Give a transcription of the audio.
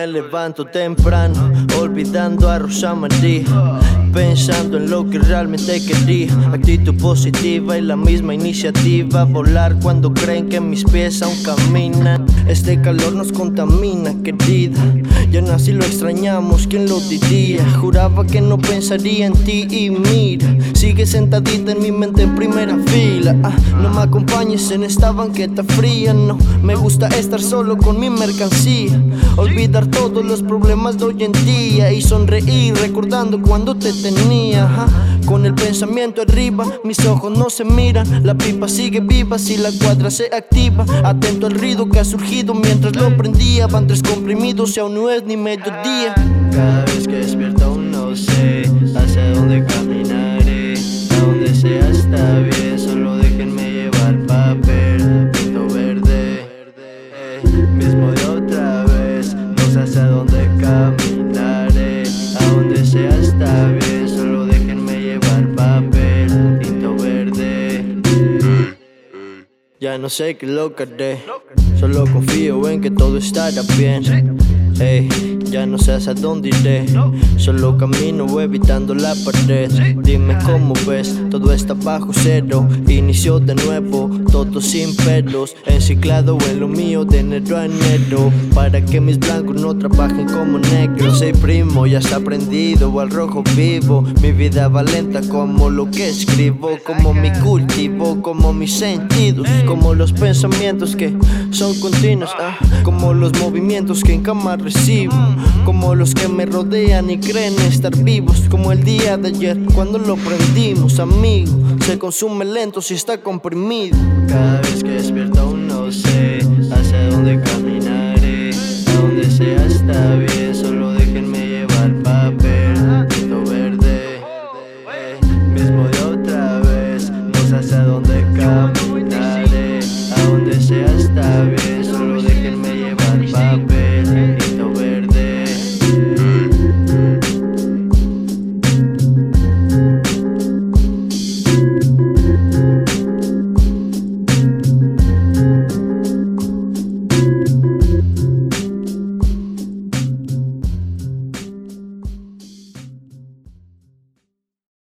me levanto temprano, olvidando a Rosa María, pensando en lo que realmente quería. Actitud positiva y la misma iniciativa, volar cuando creen que mis pies aún caminan. Este calor nos contamina, querida, ya nací, lo extrañamos, ¿quién lo diría? Juraba que no pensaría en ti y mira, sigue sentadita en mi mente en primera fila. No me acompañes en esta banqueta fría, no me gusta estar solo con mi mercancía, olvidar todos los problemas de hoy en día y sonreír recordando cuando te tenía. Con el pensamiento arriba, mis ojos no se miran, la pipa sigue viva si la cuadra se activa. Atento al ruido que ha surgido mientras lo prendía, van 3 comprimidos y aún no es ni mediodía. Cada vez que despierto aún no sé hacia dónde caminaré, a donde sea está bien, solo déjenme llevar papel, tinto verde, mismo de otra vez, no sé hacia dónde caminaré, a donde sea está bien, solo déjenme llevar papel, tinto verde. Ya no sé qué es lo que haré, solo confío en que todo estará bien. Ey, ya no sé hacia dónde iré, solo camino evitando la pared. Dime cómo ves, todo está bajo cero, inicio de nuevo, todo sin pelos, enciclado en lo mío de enero a enero, para que mis blancos no trabajen como negros. Ey primo, ya está prendido al rojo vivo, mi vida va lenta como lo que escribo, como mi cultivo, como mis sentidos, como los pensamientos que son continuos, como los movimientos que en cama recibo, como los que me rodean y creen estar vivos, como el día de ayer cuando lo prendimos, amigo, se consume lento si está comprimido. Cada vez que